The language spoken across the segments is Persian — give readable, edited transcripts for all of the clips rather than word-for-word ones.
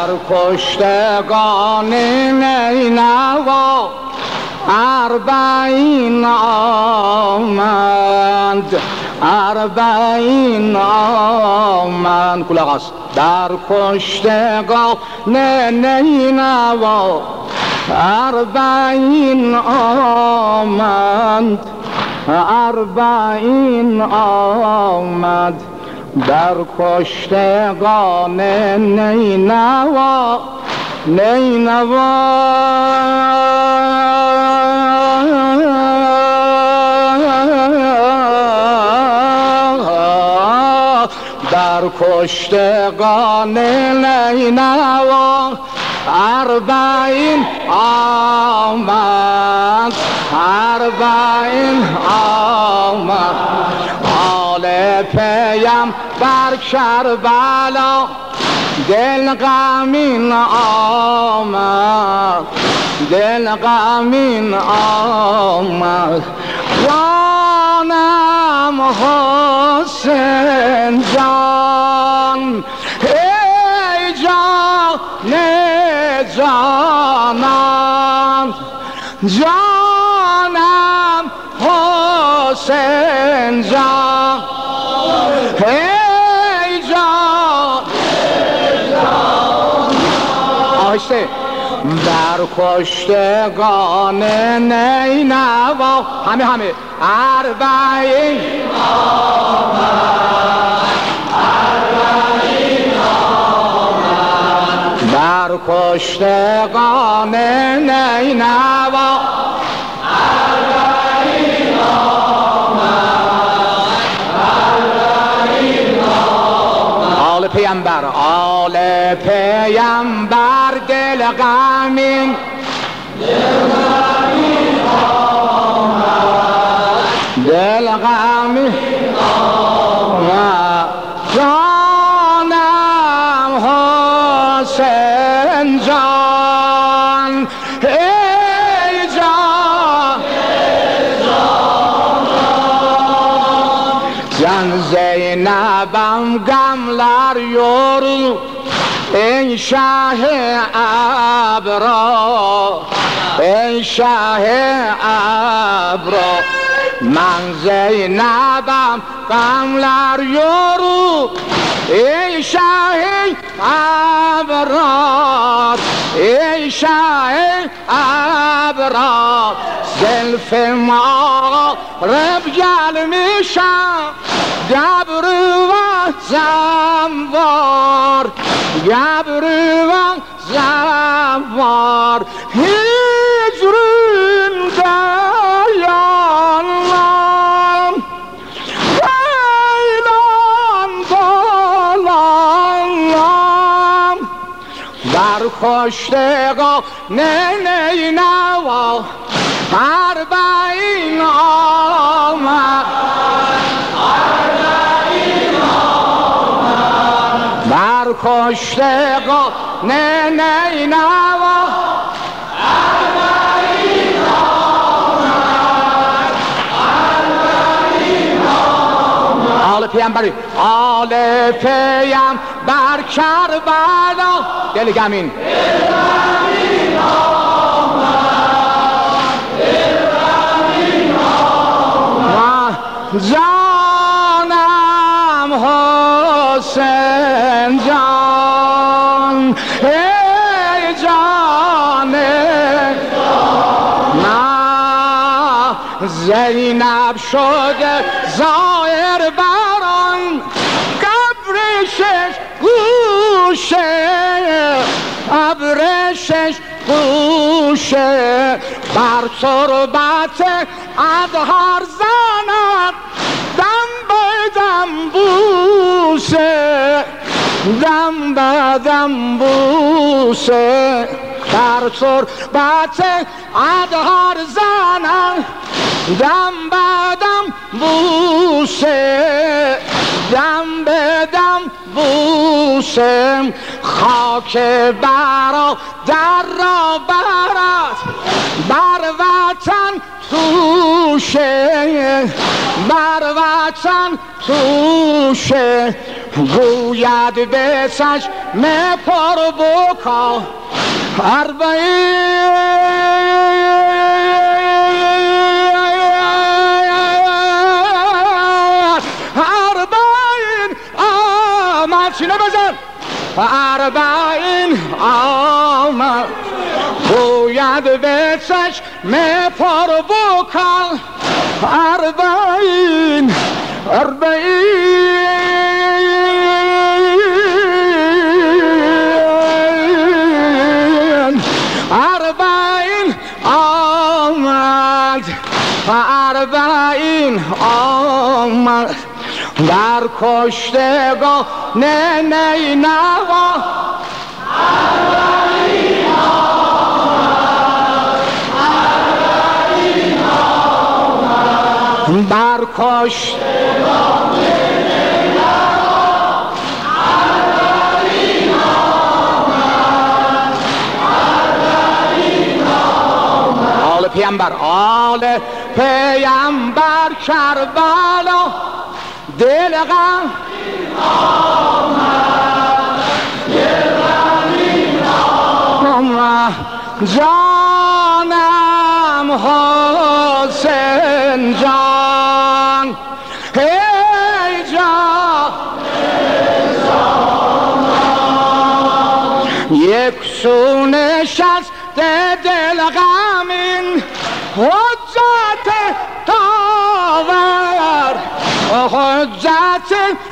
در کشتگان نینوا اربعین آمد، اربعین آمد. کلاغ است. در کشتگان نینوا اربعین آمد، اربعین آمد. در کشتگان نینوا نینوا در کشتگان نینوا اربعین آمد، اربعین آمد. آل پیم بر کربلا دل غمین آمد، دل غمین آمد. جانم حسین جان، ای جان جانان، جانم حسین جان، ای جان آهسته. در کشتگان نینوا همه اربعین آمد، اربعین آمد. در کشتگان نینوا اربعین آمد، اربعین آمد. آل پیامبر، آل پیامبر دل غمین، دل غمین آمد، دل غمین آمد. جانم حسین جان، ای جان جان. زینبم گملر یورو ای شه ابرا، ای شه ابرا. من زینبم قملر یورو ای شه ابرا، ای شه ابرا. زلف ما رب گل میشم گبرو و زنوار، گبرو و زنوار. هجرون دیانم بیلان دالانم. در کشتگان نینوا اربعین آمد، اربعین آمد. در کشتگان نینوا اربعین آمد، اربعین آمد. آل پیامبری، آل پیامبر کربلا دل غمین، دل غمین آمد، دل غمین آمد. جانم حسین جان، ای جان نه. زینب شده ظاهر بران قبرشش گوشه، قبرشش گوشه. بر تربت اظهار زند دم به دم بوسه، دم به دم بوسه. در تربت اظهار زند دم به دم بوسه، دم به دم بوسه. خاک برادر را برد بر وطن توشه، بر وطن توشه. گوید به چشم پر بکا اربعین آمد سینه بزن اربعین آمد گوید به چشم پر بکا اربعین اربعین آمد اربعین آمد در کشتگاه نینوا اربعین آمد اربعین آمد بر کشتگاه نینوا اربعین آمد اربعین آمد آل پیامبر آل پیامبر کربلا دل غم آمد دل غم آمد جانم حسین جان ای جان یک سو نشست دل غمین حجت داور حجت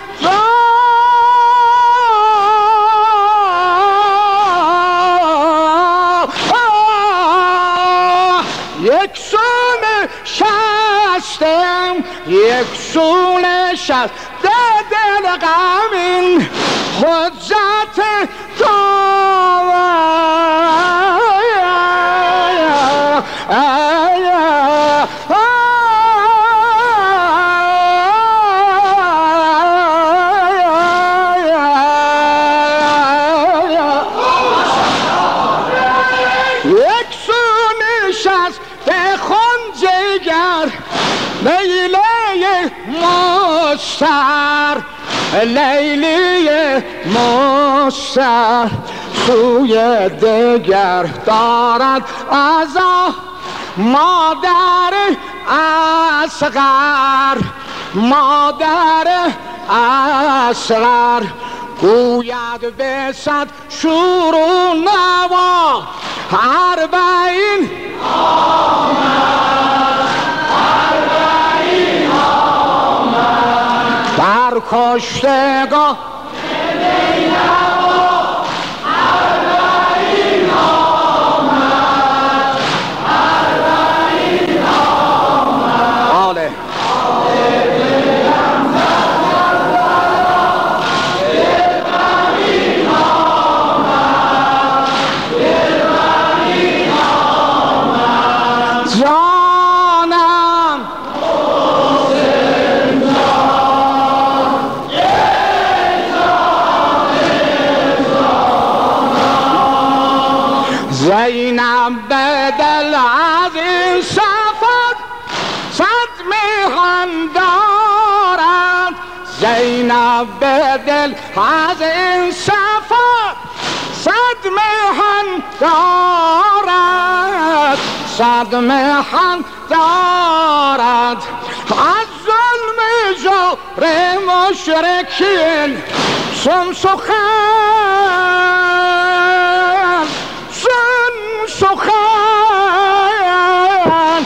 یک سو نشستم یک سو نشست دل غمین حجت لیلی مستر سوی دگر دارد عزا مادر اصغر مادر اصغر گوید به صد شور و نوا اربعین آمد اربعین آمد در کشتگاه نینوا اربعین آمد اربعین آمد آله زینب به دل از این سفر صد میهن دارد زینب به دل از این سفر صد میهن دارد صد میهن دارد از ظلم جور مشرکین سن سخن سخن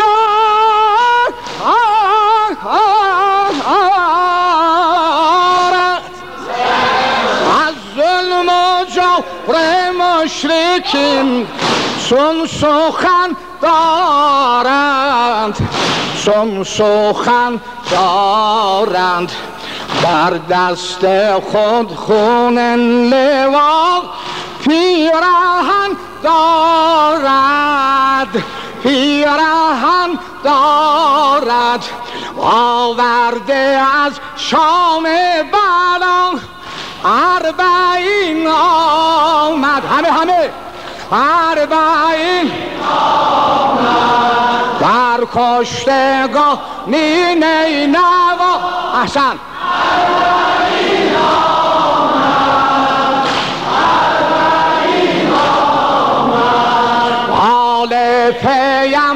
دارد از ظلم و جور مشرکین سن سخن دارند سن سخن دارند بر دست خود خون لوا پیراهن دارد پیراهن دارد آورده از شام بلا اربعین آمد همه اربعین آمد در کشتگاه نینوا احسن اربعین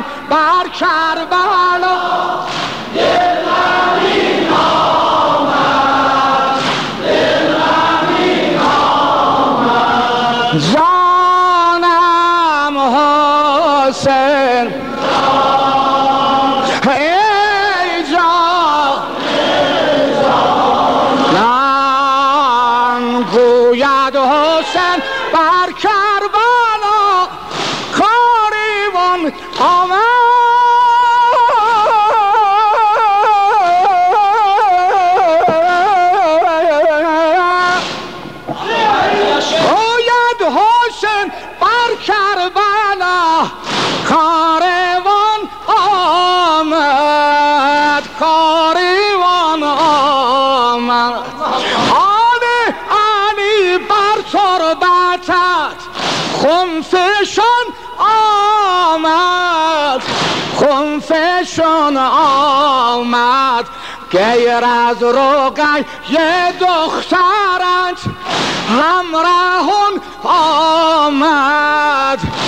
بر کربلا دلمی آمد دلمی آمد جانم حسین ای جانم گوید حسین بر کربلا کاروان آمد گوید حسین بر کربلا کاروان آمد کاروان آمد علی بر تربتت خنفشان آمد خنفشان آمد غیر از رقیه دخترت همراهان آمد